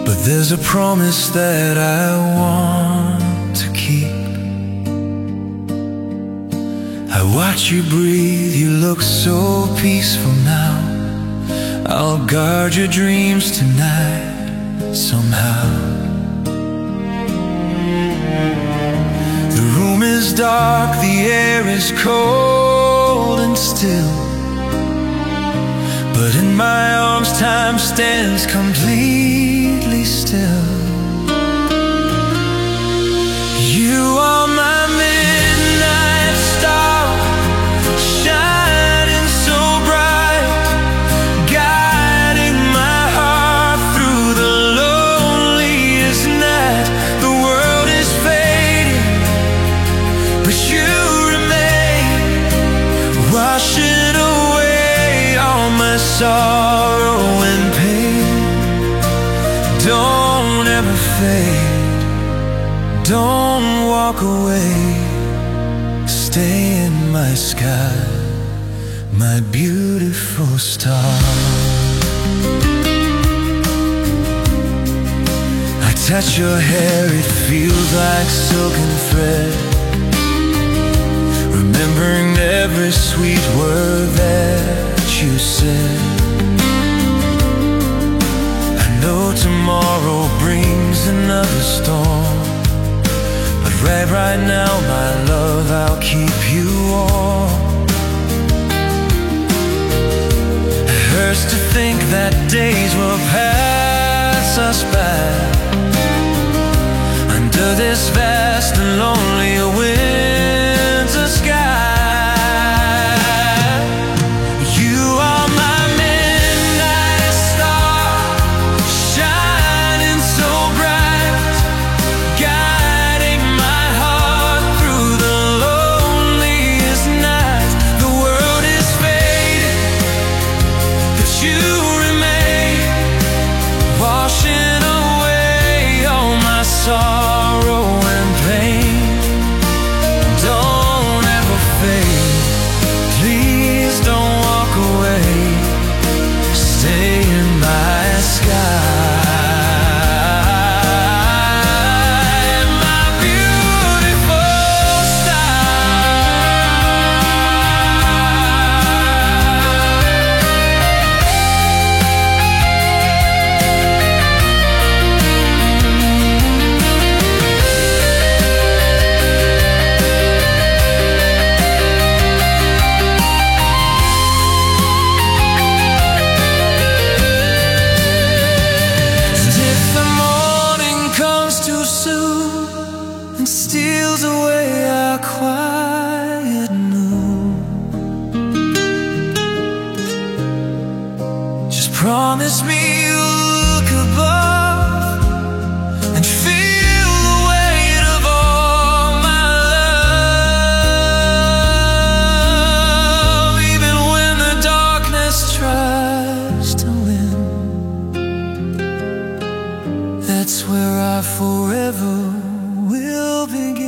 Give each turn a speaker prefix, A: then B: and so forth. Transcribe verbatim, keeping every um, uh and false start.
A: but there's a promise that I want to keep. I watch you breathe, you look so peaceful now. I'll guard your dreams tonight somehow. The room is dark, the air is cold and still, but in my arms time stands completely still. You are my midnight star, shining so bright, guiding my heart through the loneliest night. The world is fading, but you remain, washing away all my sorrow and pain. Don't ever fade, don't walk away. Stay in my sky, my beautiful star. I touch your hair, it feels like silken thread, remembering every sweet word that you said. I know tomorrow brings another storm, but right, right now, my love, I'll keep you warm. It hurts to think that days will pass us by under this vast and lonely winter sky. Sorrow and pain, don't ever fade. Please don't walk away. Stay in my sky, my beautiful and steals away our quiet noon. Just promise me you'll look above and feel the weight of all my love, even when the darkness tries to win. That's where our forever will begin.